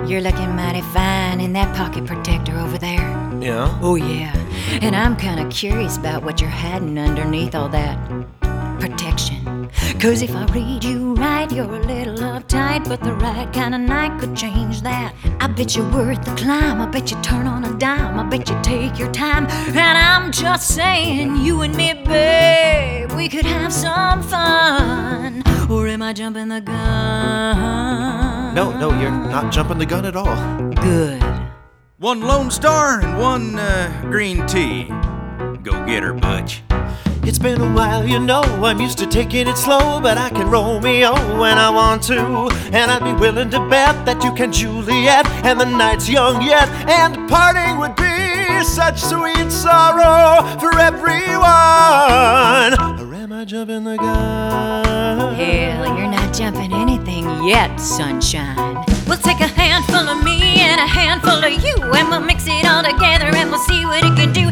You're looking mighty fine in that pocket protector over there. Yeah? Oh yeah, and I'm kinda curious about what you're hiding underneath all that protection. 'Cause if I read you right, you're a little uptight, but the right kind of night could change that. I bet you're worth the climb, I bet you turn on a dime, I bet you take your time. And I'm just saying, you and me, babe, we could have some fun. Or am I jumping the gun? No, you're not jumping the gun at all. Good. One Lone Star and one green tea. Go get her, Butch. It's been a while, you know, I'm used to taking it slow, but I can Romeo when I want to. And I'd be willing to bet that you can Juliet, and the night's young yet, and parting would be such sweet sorrow for everyone. Or am I jumping the gun? Hell, you're not jumping anything yet, sunshine. We'll take a handful of me and a handful of you, and we'll mix it all together and we'll see what it can do.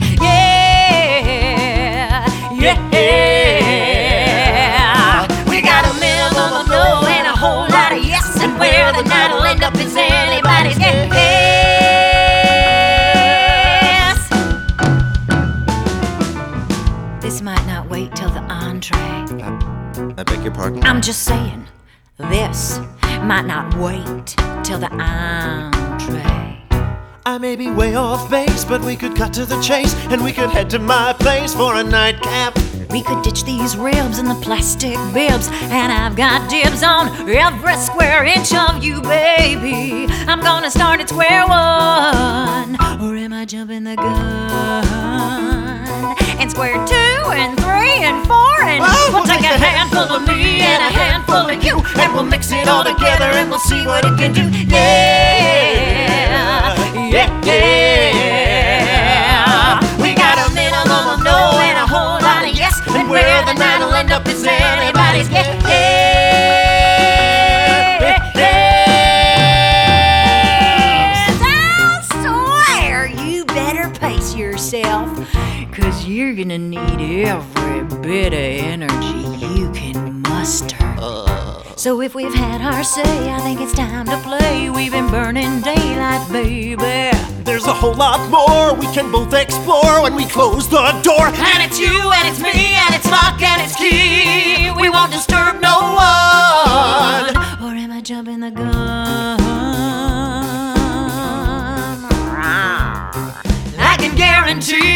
Yeah, yeah. We got a minimum of no and a whole lot of yes, and where the night'll end up is anybody's guess. This might not wait till the entree. I beg your pardon? I'm just saying, this might not wait till the entree. I may be way off base, but we could cut to the chase, and we could head to my place for a nightcap. We could ditch these ribs and the plastic bibs, and I've got dibs on every square inch of you, baby. I'm gonna start at square one. Or am I jumping the gun? And square 2 and 3 and 4, and we'll take a handful of me and a handful of you, and we'll mix it all together and we'll see what it can do. Yeah, yeah, yeah. We got a minimum of no and a whole lot of yes, and where the night'll end up is anybody's guess. I swear you better pace yourself, 'cause you're gonna need every bit of energy you can muster. So if we've had our say, I think it's time to play. We've been burning daylight, baby. There's a whole lot more we can both explore when we close the door. And it's you, and it's me, and it's lock, and it's key. We won't disturb no one. Or am I jumping the gun? I can guarantee